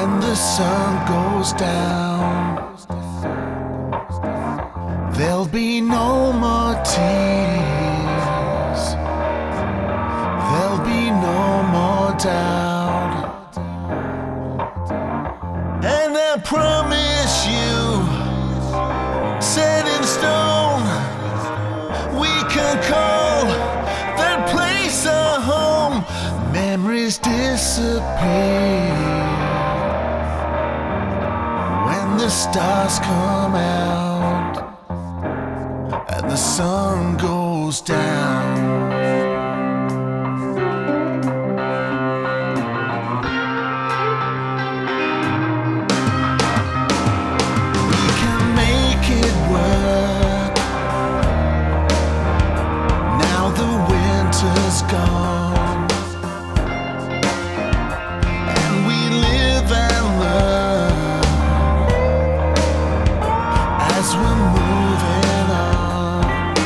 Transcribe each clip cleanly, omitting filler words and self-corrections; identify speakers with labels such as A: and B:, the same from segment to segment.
A: When the sun goes down, there'll be no more tears, there'll be no more doubt. And I promise you, set in stone, we can call that place our home. Memories disappear when the stars come out and the sun goes down. Gone, and we live and learn as we're moving on.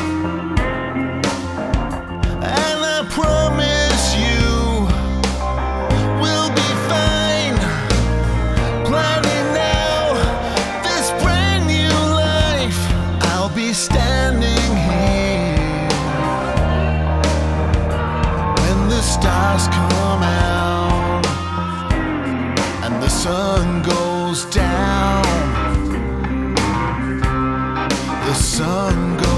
A: And I promise you, we'll be fine, planning now this brand new life. I'll be standing here, stars come out and the sun goes down. The sun goes